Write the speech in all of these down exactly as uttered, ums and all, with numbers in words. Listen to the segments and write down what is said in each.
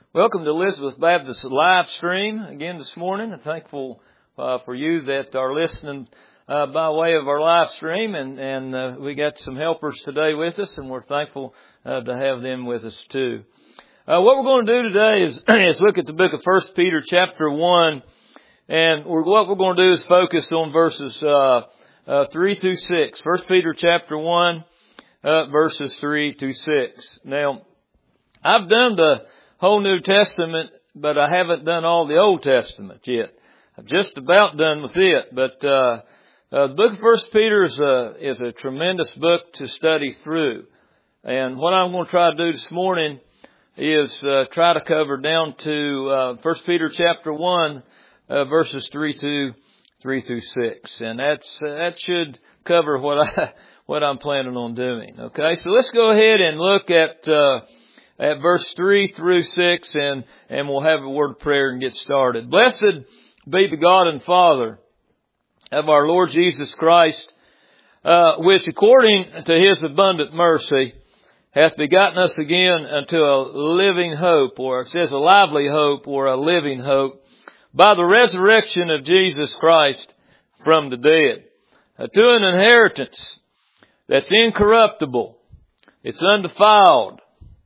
Welcome to Elizabeth Baptist live stream again this morning. I'm thankful uh, for you that are listening uh, by way of our live stream, and, and uh, we got some helpers today with us, and we're thankful uh, to have them with us too. Uh, what we're going to do today is, is look at the book of First Peter chapter one, and we're, what we're going to do is focus on verses uh, uh, three through six. First Peter chapter one, uh, verses three to six. Now, I've done the whole New Testament, but I haven't done all the Old Testament yet. I'm just about done with it, but uh, uh the book of First Peter is a, is a tremendous book to study through. And what I'm going to try to do this morning is uh, try to cover down to uh, First Peter chapter one, uh, verses three to three through six, and that's uh, that should cover what I what I'm planning on doing. Okay, so let's go ahead and look at. Uh, At verse three through six, and, and we'll have a word of prayer and get started. Blessed be the God and Father of our Lord Jesus Christ, uh, which according to His abundant mercy hath begotten us again unto a living hope, or it says a lively hope, or a living hope, by the resurrection of Jesus Christ from the dead, uh, to an inheritance that's incorruptible, it's undefiled,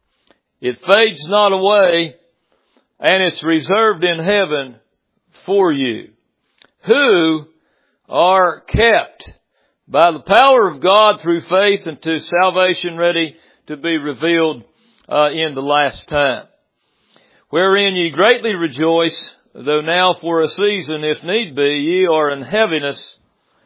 it fades not away, and it's reserved in heaven for you, who are kept by the power of God through faith unto salvation, ready to be revealed uh, in the last time. Wherein ye greatly rejoice, though now for a season, if need be, ye are in heaviness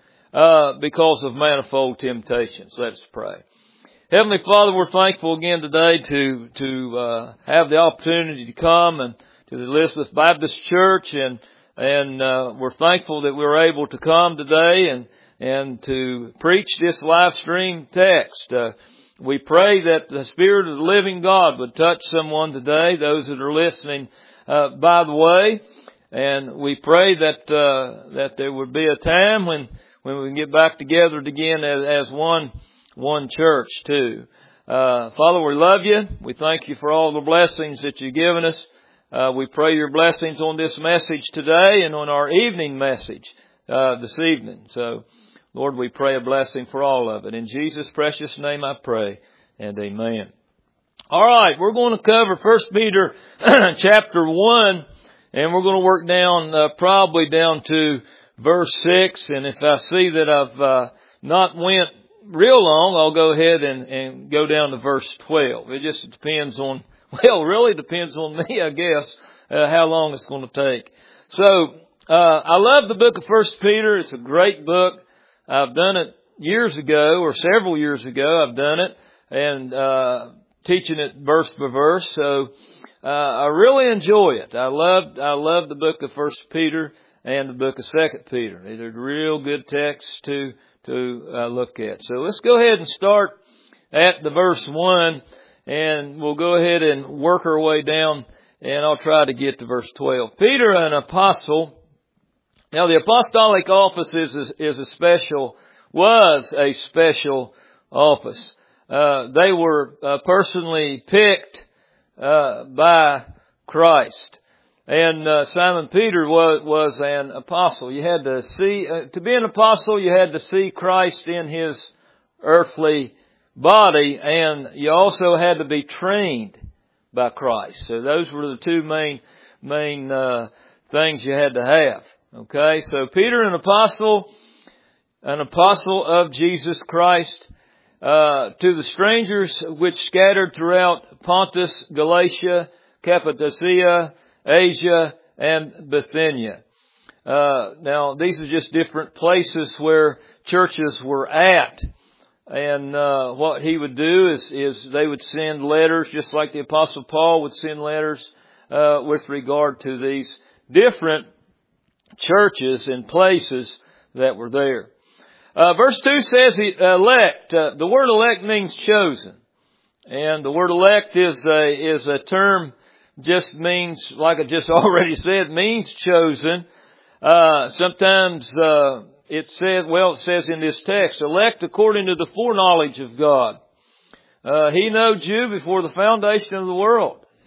uh, because of manifold temptations. Let's pray. Heavenly Father, we're thankful again today to to uh, have the opportunity to come and to the Elizabeth Baptist Church, and and uh, we're thankful that we were able to come today and and to preach this live stream text. Uh, we pray that the Spirit of the living God would touch someone today, those that are listening uh, by the way, and we pray that uh, that there would be a time when when we can get back together again as, as one. One church too. Uh, Father, we love you. We thank you for all the blessings that you've given us. Uh, we pray your blessings on this message today and on our evening message, uh, this evening. So, Lord, we pray a blessing for all of it. In Jesus' precious name I pray, and amen. Alright, we're going to cover First Peter chapter one, and we're going to work down, uh, probably down to verse six, and if I see that I've, uh, not went real long, I'll go ahead and, and go down to verse twelve. It just depends on, well, really depends on me, I guess, uh, how long it's going to take. So, uh, I love the book of First Peter. It's a great book. I've done it years ago, or several years ago, I've done it, and, uh, teaching it verse by verse. So, uh, I really enjoy it. I love, I love the book of First Peter and the book of Second Peter. These are real good texts to to uh, look at. So let's go ahead and start at the verse one, and we'll go ahead and work our way down, and I'll try to get to verse twelve. Peter, an apostle. Now the apostolic office is, is, is a special, was a special office. Uh, they were uh, personally picked uh, by Christ. And uh, Simon Peter was was an apostle. You had to see uh, to be an apostle. You had to see Christ in His earthly body, and you also had to be trained by Christ. So those were the two main main uh, things you had to have. Okay, so Peter, an apostle, an apostle of Jesus Christ, uh, to the strangers which scattered throughout Pontus, Galatia, Cappadocia, Asia, and Bithynia. Uh, now, these are just different places where churches were at. And uh, what he would do is, is they would send letters, just like the Apostle Paul would send letters uh, with regard to these different churches and places that were there. Uh, verse two says, elect. Uh, the word elect means chosen. And the word elect is a, is a term just means, like I just already said, means chosen. Uh, sometimes, uh, it says, well, it says in this text, elect according to the foreknowledge of God. Uh, He knowed you before the foundation of the world.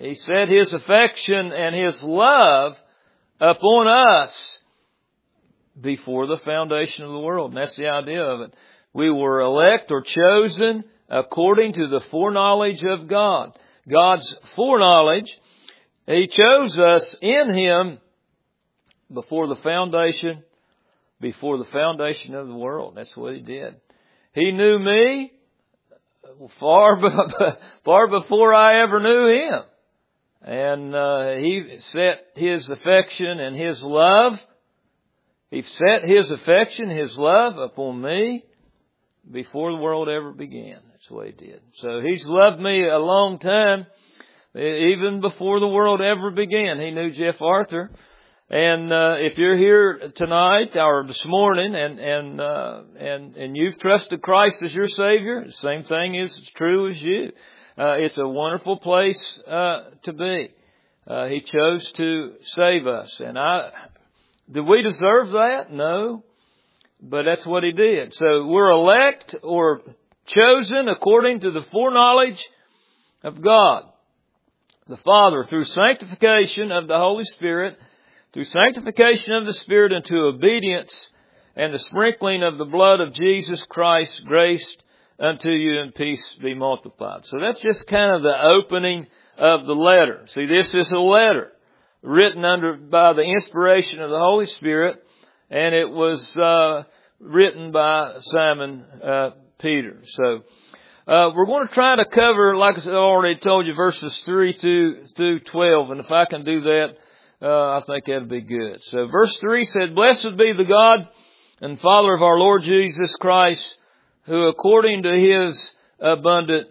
He set His affection and His love upon us before the foundation of the world. And that's the idea of it. We were elect or chosen according to the foreknowledge of God. God's foreknowledge, He chose us in Him before the foundation, before the foundation of the world. That's what He did. He knew me far, far before I ever knew Him. And uh, He set His affection and His love. He set His affection, His love upon me before the world ever began. That's the way He did. So He's loved me a long time, even before the world ever began. He knew Jeff Arthur. And uh, if you're here tonight or this morning, and and uh, and and you've trusted Christ as your Savior, the same thing is true as you. Uh, it's a wonderful place uh, to be. Uh, he chose to save us, and I. Do we deserve that? No, but that's what He did. So we're elect or chosen according to the foreknowledge of God, the Father, through sanctification of the Holy Spirit. Through sanctification of the Spirit unto obedience and the sprinkling of the blood of Jesus Christ, grace unto you and peace be multiplied. So that's just kind of the opening of the letter. See, this is a letter written under by the inspiration of the Holy Spirit, and it was uh, written by Simon uh, Peter. So uh, we're going to try to cover, like I already told you, verses three through, through twelve, and if I can do that, Uh, I think that'd be good. So verse three said, Blessed be the God and Father of our Lord Jesus Christ, who according to His abundant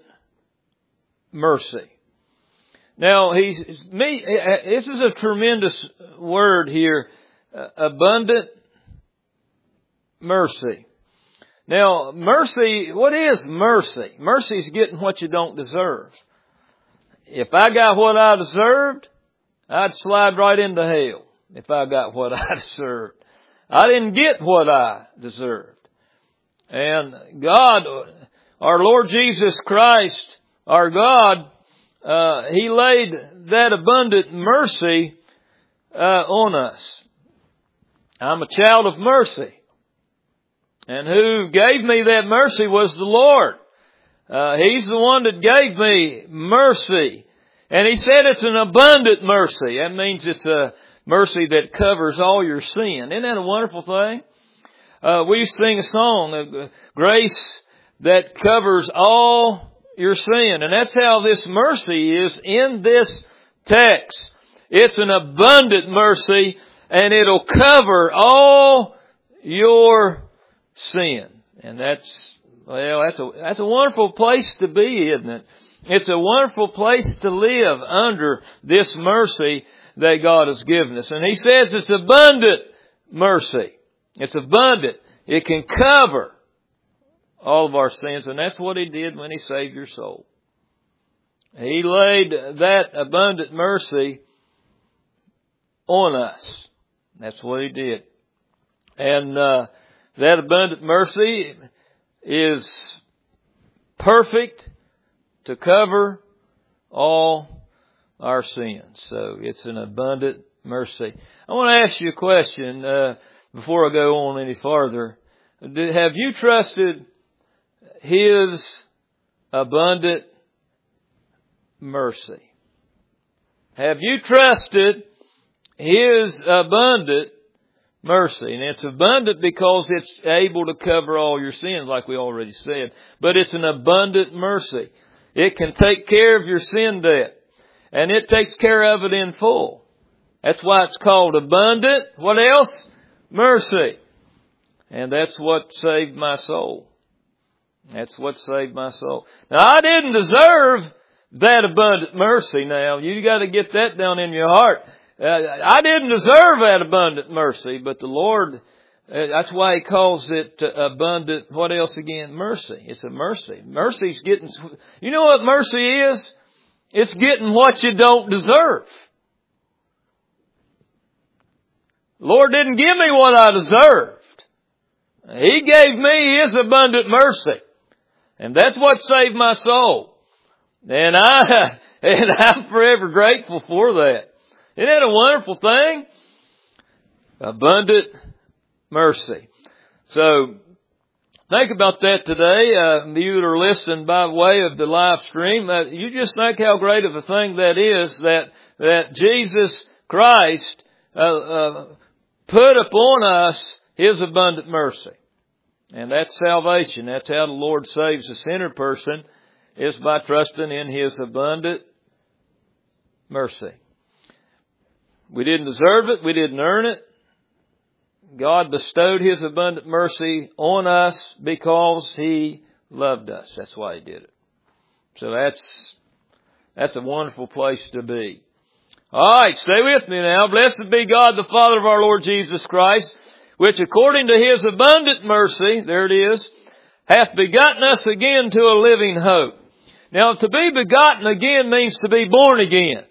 mercy. Now, he's, me, this is a tremendous word here, uh, abundant mercy. Now, mercy, what is mercy? Mercy is getting what you don't deserve. If I got what I deserved, I'd slide right into hell if I got what I deserved. I didn't get what I deserved. And God, our Lord Jesus Christ, our God, uh, He laid that abundant mercy uh, on us. I'm a child of mercy. And who gave me that mercy was the Lord. Uh, He's the one that gave me mercy. And He said it's an abundant mercy. That means it's a mercy that covers all your sin. Isn't that a wonderful thing? Uh, we sing a song, uh, grace that covers all your sin. And that's how this mercy is in this text. It's an abundant mercy, and it'll cover all your sin. And that's, well, that's a, that's a wonderful place to be, isn't it? It's a wonderful place to live under this mercy that God has given us. And He says it's abundant mercy. It's abundant. It can cover all of our sins. And that's what He did when He saved your soul. He laid that abundant mercy on us. That's what He did. And uh, that abundant mercy is perfect to cover all our sins. So it's an abundant mercy. I want to ask you a question uh, before I go on any farther. Have you trusted His abundant mercy? Have you trusted His abundant mercy? And it's abundant because it's able to cover all your sins, like we already said. But it's an abundant mercy. It can take care of your sin debt. And it takes care of it in full. That's why it's called abundant. What else? Mercy. And that's what saved my soul. That's what saved my soul. Now, I didn't deserve that abundant mercy now. You got to get that down in your heart. Uh, I didn't deserve that abundant mercy, but the Lord, uh, that's why He calls it uh, abundant, what else again? Mercy. It's a mercy. Mercy's getting, you know what mercy is? It's getting what you don't deserve. The Lord didn't give me what I deserved. He gave me His abundant mercy. And that's what saved my soul. And I, And I'm forever grateful for that. Isn't that a wonderful thing? Abundant mercy. So, think about that today. Uh, you that are listening by way of the live stream, uh, you just think how great of a thing that is that, that Jesus Christ, uh, uh, put upon us His abundant mercy. And that's salvation. That's how the Lord saves a sinner person, is by trusting in His abundant mercy. We didn't deserve it. We didn't earn it. God bestowed His abundant mercy on us because He loved us. That's why He did it. So that's, that's a wonderful place to be. Alright, stay with me now. Blessed be God, the Father of our Lord Jesus Christ, which according to His abundant mercy, there it is, hath begotten us again to a living hope. Now, to be begotten again means to be born again.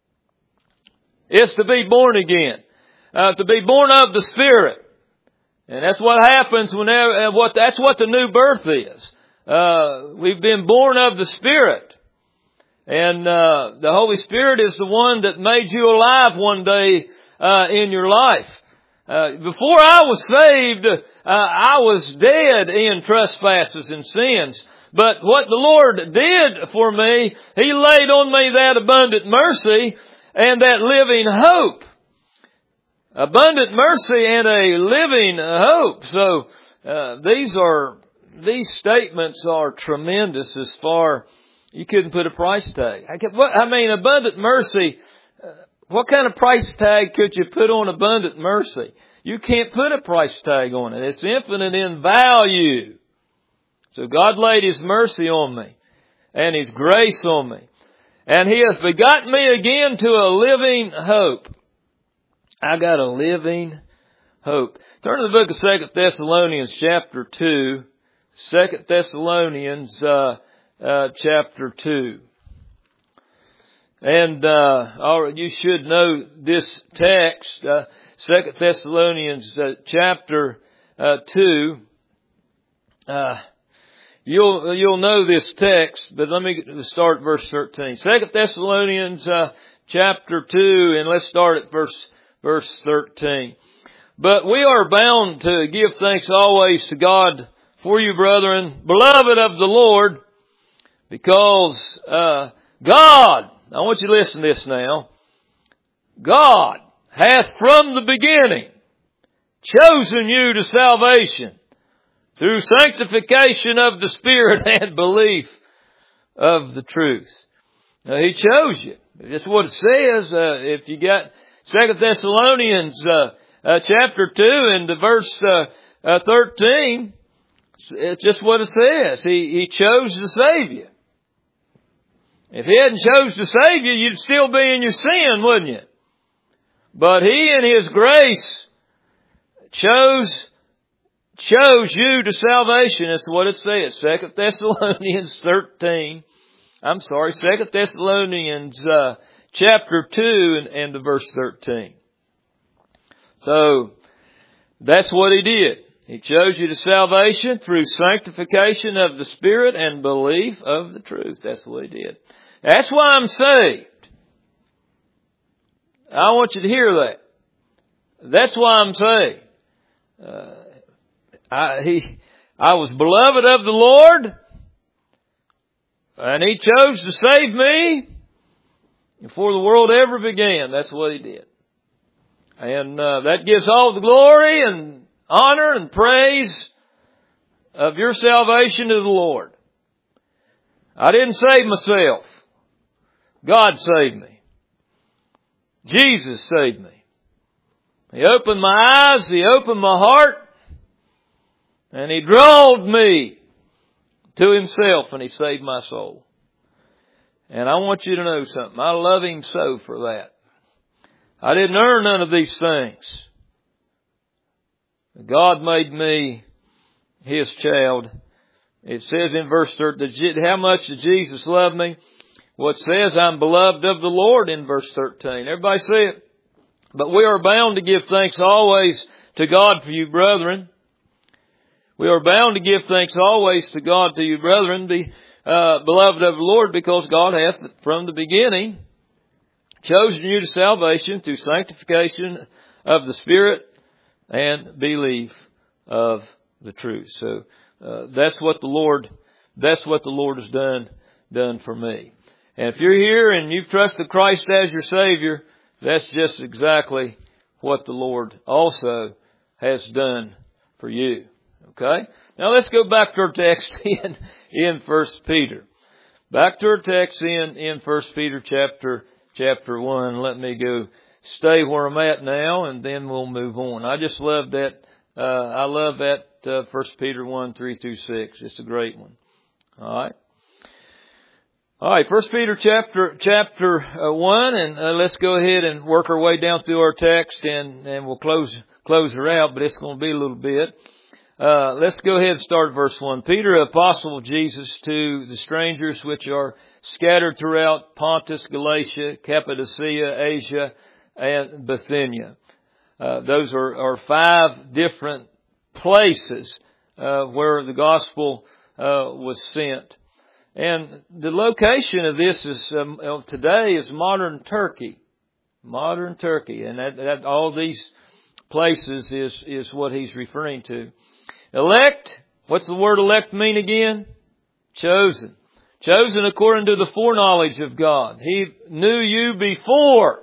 It's to be born again. Uh, to be born of the Spirit. And that's what happens whenever, and what, that's what the new birth is. Uh, we've been born of the Spirit. And, uh, the Holy Spirit is the one that made you alive one day, uh, in your life. Uh, before I was saved, uh, I was dead in trespasses and sins. But what the Lord did for me, He laid on me that abundant mercy and that living hope. Abundant mercy and a living hope. So, uh, these are, these statements are tremendous as far, you couldn't put a price tag. I, could, what, I mean, abundant mercy, uh, what kind of price tag could you put on abundant mercy? You can't put a price tag on it. It's infinite in value. So God laid His mercy on me and His grace on me. And He has begotten me again to a living hope. I got a living hope. Turn to the book of Second Thessalonians chapter two. Second Thessalonians uh, uh, chapter two. And uh, you should know this text, uh, Second Thessalonians uh, chapter uh, two. Uh, you'll you'll know this text, but let me start at verse thirteen. Second Thessalonians uh, chapter two, and let's start at verse verse thirteen. But we are bound to give thanks always to God for you, brethren, beloved of the Lord, because uh, God, I want you to listen to this now. God hath from the beginning chosen you to salvation through sanctification of the Spirit and belief of the truth. Now, He chose you. That's what it says. Uh, if you got Second Thessalonians uh, uh, chapter two and the verse uh, uh, thirteen, it's just what it says. He, he chose to save you. If He hadn't chose to save you, you'd still be in your sin, wouldn't you? But He in His grace chose, chose you to salvation. That's what it says. Second Thessalonians thirteen. I'm sorry, Second Thessalonians uh, chapter two and, and the verse thirteen. So, that's what He did. He chose you to salvation through sanctification of the Spirit and belief of the truth. That's what He did. That's why I'm saved. I want you to hear that. That's why I'm saved. Uh, I, he, I was beloved of the Lord, and He chose to save me before the world ever began. That's what He did. And uh, that gives all the glory and honor and praise of your salvation to the Lord. I didn't save myself. God saved me. Jesus saved me. He opened my eyes, He opened my heart, and He drawed me to Himself, and He saved my soul. And I want you to know something. I love Him so for that. I didn't earn none of these things. God made me His child. It says in verse thirteen, how much did Jesus love me? Well, it says, I'm beloved of the Lord in verse thirteen. Everybody say it. But we are bound to give thanks always to God for you, brethren. We are bound to give thanks always to God to you, brethren, be, uh, beloved of the Lord, because God hath from the beginning chosen you to salvation through sanctification of the Spirit and belief of the truth. So uh, that's what the Lord, that's what the Lord has done, done for me. And if you're here and you've trusted Christ as your Savior, that's just exactly what the Lord also has done for you. Okay? Now let's go back to our text in, in First Peter. Back to our text in, in First Peter chapter, chapter one. Let me go stay where I'm at now and then we'll move on. I just love that, uh, I love that, uh, First Peter one, three through six. It's a great one. Alright. Alright, First Peter chapter, chapter uh, one, and uh, let's go ahead and work our way down through our text and, and we'll close, close her out, but it's going to be a little bit. Uh, let's go ahead and start verse one. Peter, apostle of Jesus, to the strangers which are scattered throughout Pontus, Galatia, Cappadocia, Asia, and Bithynia. Uh, those are, are five different places, uh, where the gospel, uh, was sent. And the location of this is, um, today is modern Turkey. Modern Turkey. And that, that, all these places is, is what he's referring to. Elect, what's the word elect mean again? Chosen. Chosen according to the foreknowledge of God. He knew you before.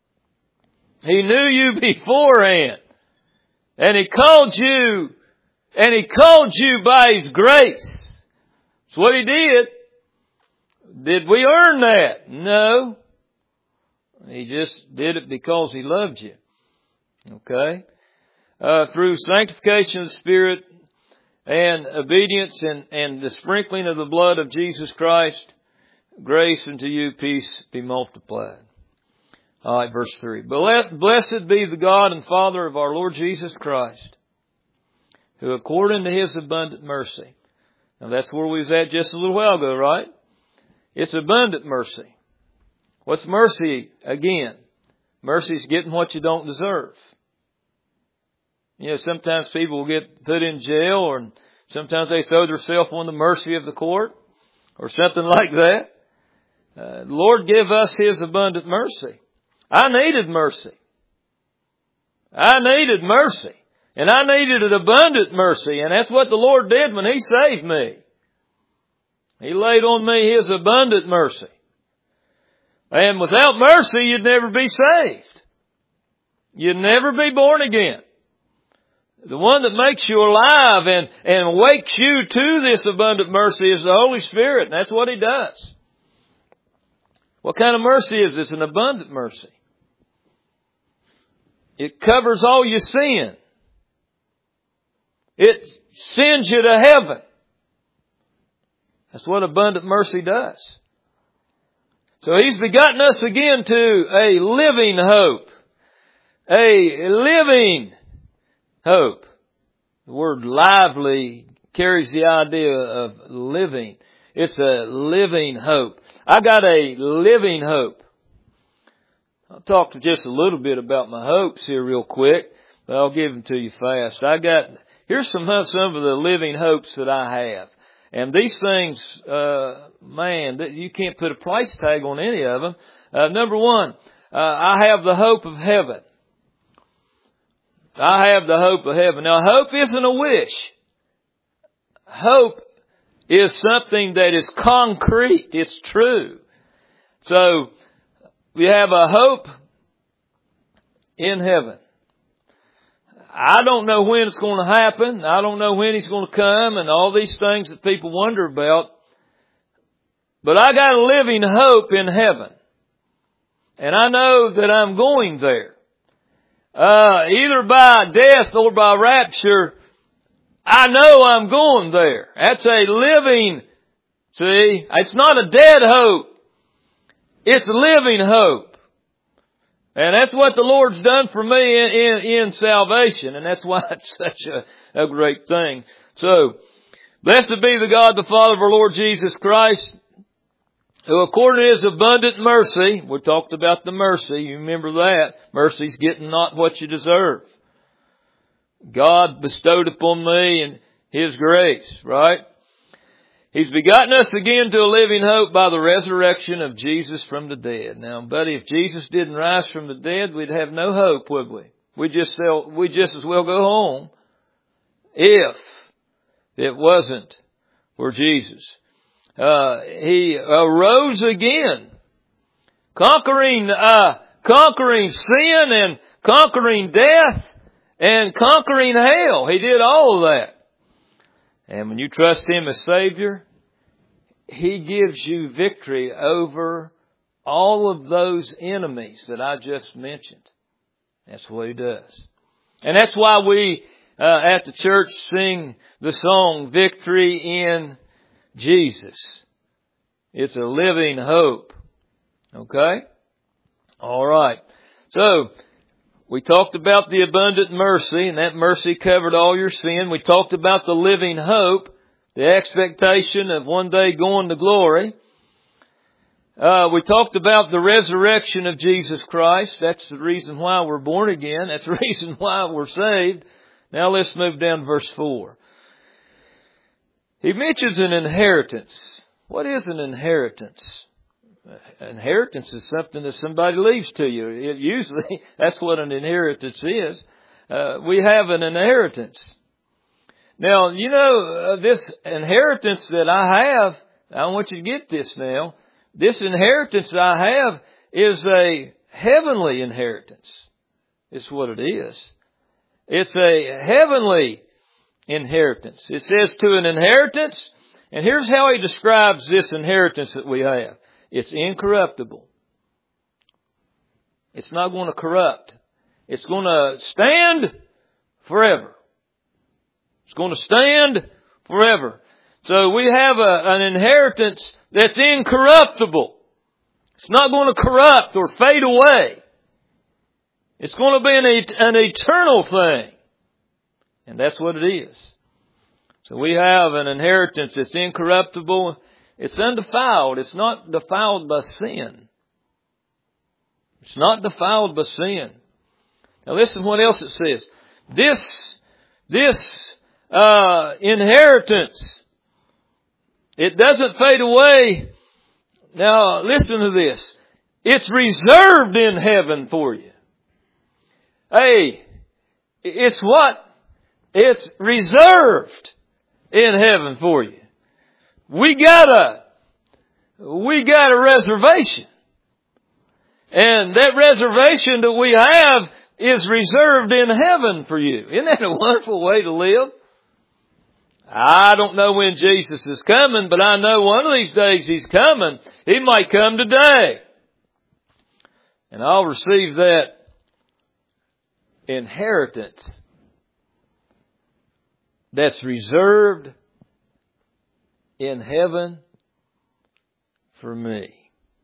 He knew you beforehand. And He called you, and He called you by His grace. That's what He did. Did we earn that? No. He just did it because He loved you. Okay? Uh, through sanctification of the Spirit and obedience and, and the sprinkling of the blood of Jesus Christ, grace unto you, peace be multiplied. Alright, verse three. Blessed be the God and Father of our Lord Jesus Christ, who according to His abundant mercy. Now that's where we was at just a little while ago, right? It's abundant mercy. What's mercy again? Mercy is getting what you don't deserve. You know, sometimes people will get put in jail, or sometimes they throw themselves on the mercy of the court or something like that. Uh, the Lord give us His abundant mercy. I needed mercy. I needed mercy. And I needed an abundant mercy. And that's what the Lord did when He saved me. He laid on me His abundant mercy. And without mercy, you'd never be saved. You'd never be born again. The one that makes you alive and, and wakes you to this abundant mercy is the Holy Spirit. And that's what He does. What kind of mercy is this? An abundant mercy. It covers all your sin. It sends you to heaven. That's what abundant mercy does. So He's begotten us again to a living hope. A living hope. The word lively carries the idea of living. It's a living hope. I got a living hope. I'll talk just a little bit about my hopes here real quick, but I'll give them to you fast. I got, here's some, some of the living hopes that I have. And these things, uh, man, you can't put a price tag on any of them. Uh, number one, uh, I have the hope of heaven. I have the hope of heaven. Now, hope isn't a wish. Hope is something that is concrete. It's true. So, we have a hope in heaven. I don't know when it's going to happen. I don't know when He's going to come and all these things that people wonder about. But I got a living hope in heaven. And I know that I'm going there. Uh, either by death or by rapture, I know I'm going there. That's a living, see, it's not a dead hope. It's a living hope. And that's what the Lord's done for me in, in, in salvation. And that's why it's such a, a great thing. So, blessed be the God, the Father of our Lord Jesus Christ, who according to His abundant mercy, we talked about the mercy, you remember that. Mercy's getting not what you deserve. God bestowed upon me and His grace, right? He's begotten us again to a living hope by the resurrection of Jesus from the dead. Now, buddy, if Jesus didn't rise from the dead, we'd have no hope, would we? We just sell, we just as well go home if it wasn't for Jesus. Uh, he arose again, conquering, uh, conquering sin and conquering death and conquering hell. He did all of that. And when you trust Him as Savior, He gives you victory over all of those enemies that I just mentioned. That's what He does. And that's why we uh, at the church sing the song, Victory in Jesus. It's a living hope. Okay? All right. So, we talked about the abundant mercy, and that mercy covered all your sin. We talked about the living hope, the expectation of one day going to glory. Uh, we talked about the resurrection of Jesus Christ. That's the reason why we're born again. That's the reason why we're saved. Now let's move down to verse four. He mentions an inheritance. What is an inheritance? Inheritance is something that somebody leaves to you. It usually, that's what an inheritance is. Uh, we have an inheritance. Now, you know, uh, this inheritance that I have, I want you to get this now. This inheritance I have is a heavenly inheritance. It's what it is. It's a heavenly inheritance. It says to an inheritance, and here's how he describes this inheritance that we have. It's incorruptible. It's not going to corrupt. It's going to stand forever. It's going to stand forever. So we have a, an inheritance that's incorruptible. It's not going to corrupt or fade away. It's going to be an, an eternal thing. And that's what it is. So we have an inheritance that's incorruptible. It's undefiled. It's not defiled by sin. It's not defiled by sin. Now listen what else it says. This, this, uh, inheritance, it doesn't fade away. Now listen to this. It's reserved in heaven for you. Hey, it's what? It's reserved in heaven for you. We got a, we got a reservation. And that reservation that we have is reserved in heaven for you. Isn't that a wonderful way to live? I don't know when Jesus is coming, but I know one of these days He's coming. He might come today. And I'll receive that inheritance that's reserved in heaven for me.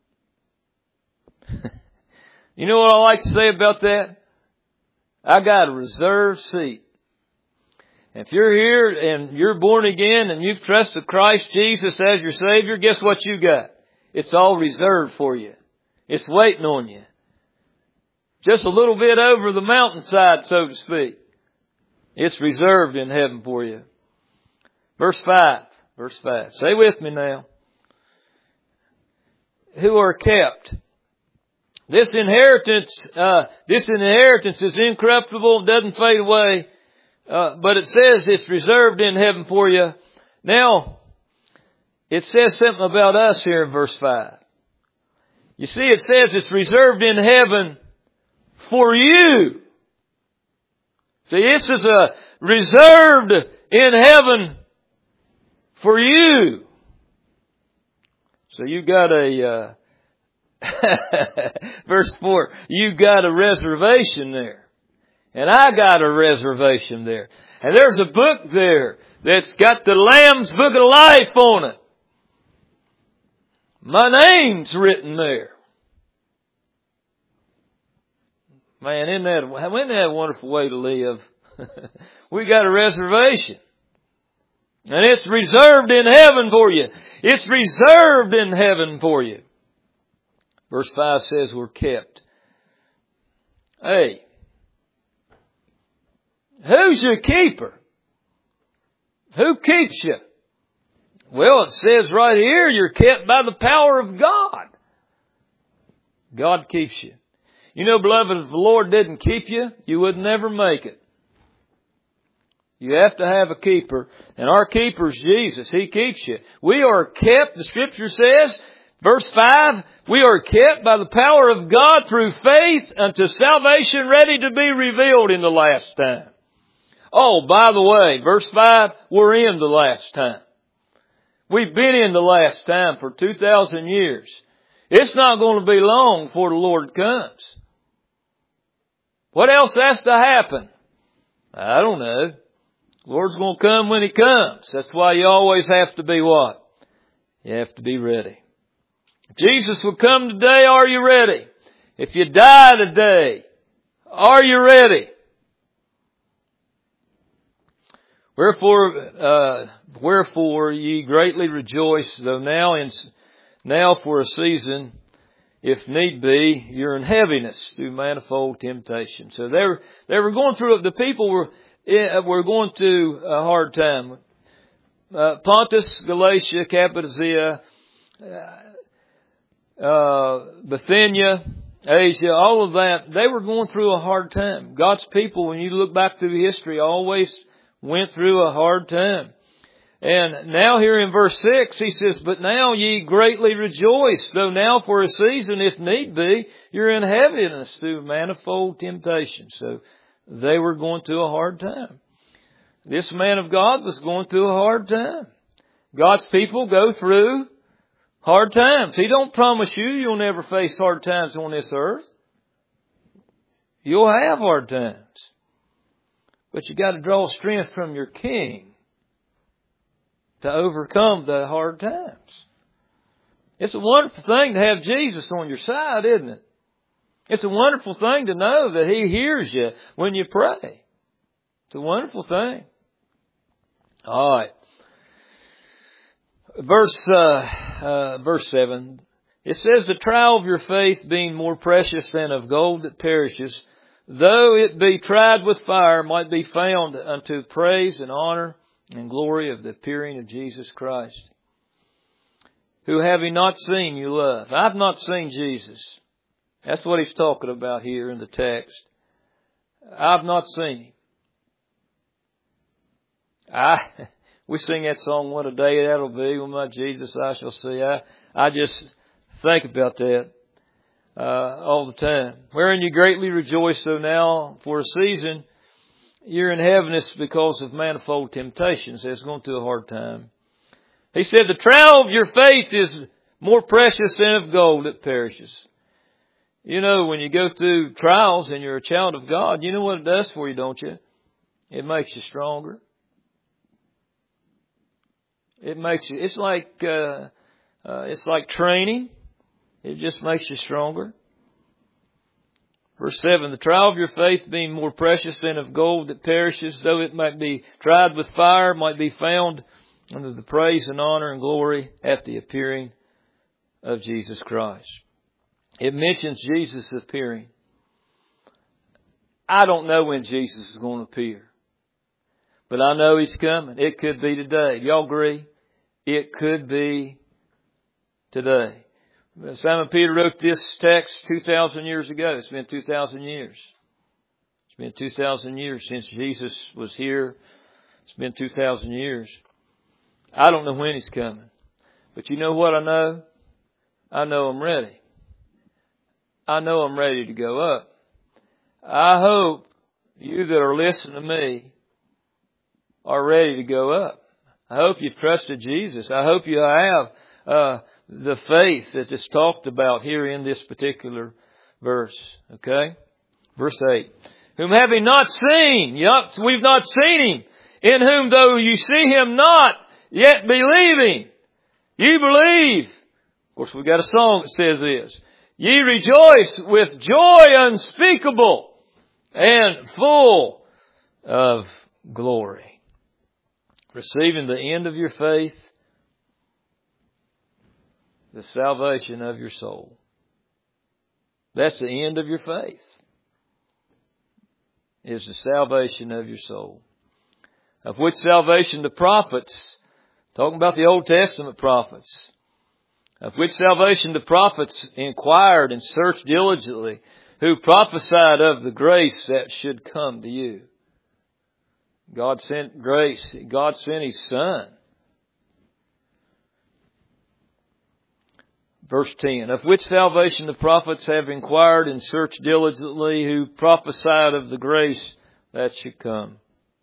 You know what I like to say about that? I got a reserved seat. If you're here and you're born again and you've trusted Christ Jesus as your Savior, guess what you got? It's all reserved for you. It's waiting on you. Just a little bit over the mountainside, so to speak. It's reserved in heaven for you. Verse five. Verse five. Say with me now. Who are kept. This inheritance, uh, this inheritance is incorruptible, doesn't fade away. Uh, but it says it's reserved in heaven for you. Now, it says something about us here in verse five. You see, it says it's reserved in heaven for you. See, this is a reserved in heaven for you. So you got a, uh, verse four, you got a reservation there. And I got a reservation there. And there's a book there that's got the Lamb's Book of Life on it. My name's written there. Man, isn't that, isn't that a wonderful way to live? We got a reservation. And it's reserved in heaven for you. It's reserved in heaven for you. Verse five says we're kept. Hey. Who's your keeper? Who keeps you? Well, it says right here, you're kept by the power of God. God keeps you. You know, beloved, if the Lord didn't keep you, you would never make it. You have to have a keeper. And our keeper is Jesus. He keeps you. We are kept, the Scripture says, verse five, we are kept by the power of God through faith unto salvation ready to be revealed in the last time. Oh, by the way, verse five, we're in the last time. We've been in the last time for two thousand years. It's not going to be long before the Lord comes. What else has to happen? I don't know. The Lord's going to come when He comes. That's why you always have to be what? You have to be ready. If Jesus will come today, are you ready? If you die today, are you ready? Wherefore, uh, wherefore ye greatly rejoice, though now in, now for a season, if need be, you're in heaviness through manifold temptation. So they were, they were going through, the people were, were going through a hard time. Uh, Pontus, Galatia, Cappadocia, uh, Bithynia, Asia, all of that, they were going through a hard time. God's people, when you look back through history, always went through a hard time. And now here in verse six, he says, but now ye greatly rejoice, though now for a season, if need be, you're in heaviness through manifold temptation. So they were going through a hard time. This man of God was going through a hard time. God's people go through hard times. He don't promise you you'll never face hard times on this earth. You'll have hard times. But you got to draw strength from your King to overcome the hard times. It's a wonderful thing to have Jesus on your side, isn't it? It's a wonderful thing to know that He hears you when you pray. It's a wonderful thing. All right. Verse, uh, uh, verse seven. It says, the trial of your faith being more precious than of gold that perishes, though it be tried with fire, might be found unto praise and honor and glory of the appearing of Jesus Christ, who having not seen you love. I've not seen Jesus. That's what he's talking about here in the text. I've not seen Him. I, we sing that song, what a day that'll be when my Jesus I shall see. I, I just think about that uh, all the time. Wherein you greatly rejoice, though now for a season you're in heaviness because of manifold temptations. It's going through a hard time. He said, the trial of your faith is more precious than of gold that perishes. You know, when you go through trials and you're a child of God, you know what it does for you, don't you? It makes you stronger. It makes you, it's like, uh, uh, it's like training. It just makes you stronger. Verse seven, the trial of your faith being more precious than of gold that perishes, though it might be tried with fire, might be found unto the praise and honor and glory at the appearing of Jesus Christ. It mentions Jesus appearing. I don't know when Jesus is going to appear, but I know He's coming. It could be today. Y'all agree? It could be today. Simon Peter wrote this text two thousand years ago. It's been two thousand years. It's been two thousand years since Jesus was here. It's been two thousand years. I don't know when He's coming. But you know what I know? I know I'm ready. I know I'm ready to go up. I hope you that are listening to me are ready to go up. I hope you've trusted Jesus. I hope you have uh, the faith that is talked about here in this particular verse. Okay? Verse eight. Whom having not seen, yep, we've not seen Him, in whom though you see Him not, yet believing, you believe. Of course, we've got a song that says this. Ye rejoice with joy unspeakable and full of glory. Receiving the end of your faith, the salvation of your soul. That's the end of your faith. Is the salvation of your soul. Of which salvation the prophets Talking about the Old Testament prophets. Of which salvation the prophets inquired and searched diligently, who prophesied of the grace that should come to you. God sent grace. God sent His Son. Verse ten, of which salvation the prophets have inquired and searched diligently, who prophesied of the grace that should come.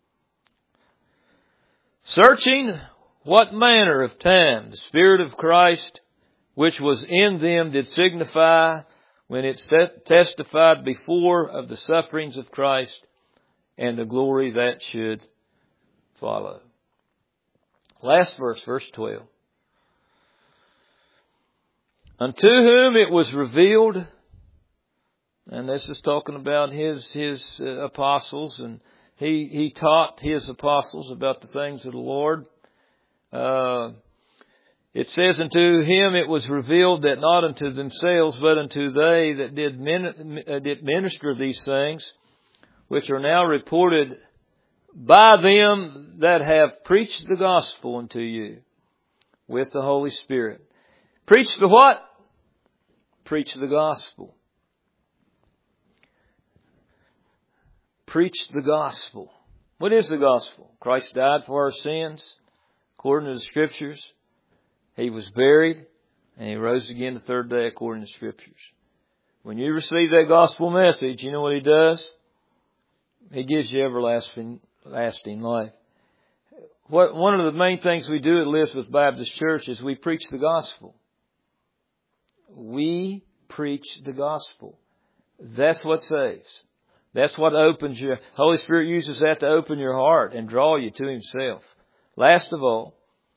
Searching what manner of time the Spirit of Christ, which was in them, did signify when it testified before of the sufferings of Christ and the glory that should follow. Last verse, verse twelve. Unto whom it was revealed, and this is talking about his his uh, apostles, and he he taught his apostles about the things of the Lord. Uh, it says, unto him it was revealed that not unto themselves, but unto they that did, min, uh, did minister these things, which are now reported by them that have preached the gospel unto you with the Holy Spirit. Preach the what? Preach the gospel. Preach the gospel. What is the gospel? Christ died for our sins, according to the Scriptures. He was buried, and He rose again the third day, according to the Scriptures. When you receive that gospel message, you know what He does? He gives you everlasting lasting life. What, one of the main things we do at Elizabeth Baptist Church is we preach the gospel. We preach the gospel. That's what saves. That's what opens your... Holy Spirit uses that to open your heart and draw you to Himself. Last of all,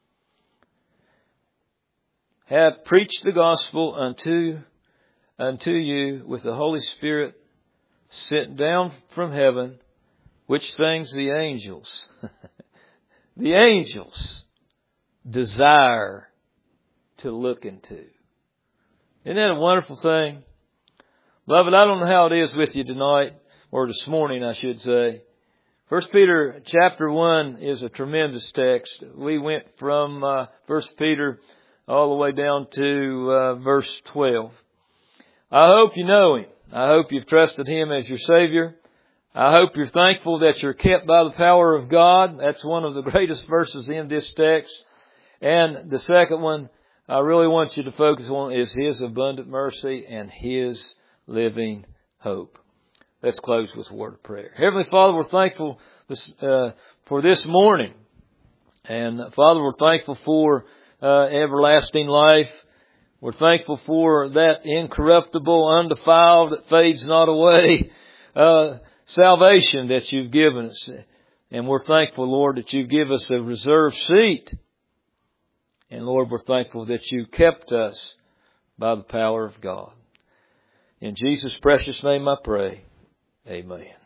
have preached the gospel unto, unto you with the Holy Spirit sent down from heaven, which things the angels, the angels desire to look into. Isn't that a wonderful thing? Beloved, I don't know how it is with you tonight, or this morning, I should say. First Peter chapter one is a tremendous text. We went from uh, First Peter all the way down to uh, verse twelve. I hope you know Him. I hope you've trusted Him as your Savior. I hope you're thankful that you're kept by the power of God. That's one of the greatest verses in this text. And the second one I really want you to focus on is His abundant mercy and His living hope. Let's close with a word of prayer. Heavenly Father, we're thankful this, uh, for this morning. And Father, we're thankful for uh, everlasting life. We're thankful for that incorruptible, undefiled, that fades not away, uh, salvation that You've given us. And we're thankful, Lord, that You give us a reserved seat. And Lord, we're thankful that You kept us by the power of God. In Jesus' precious name I pray. Amen.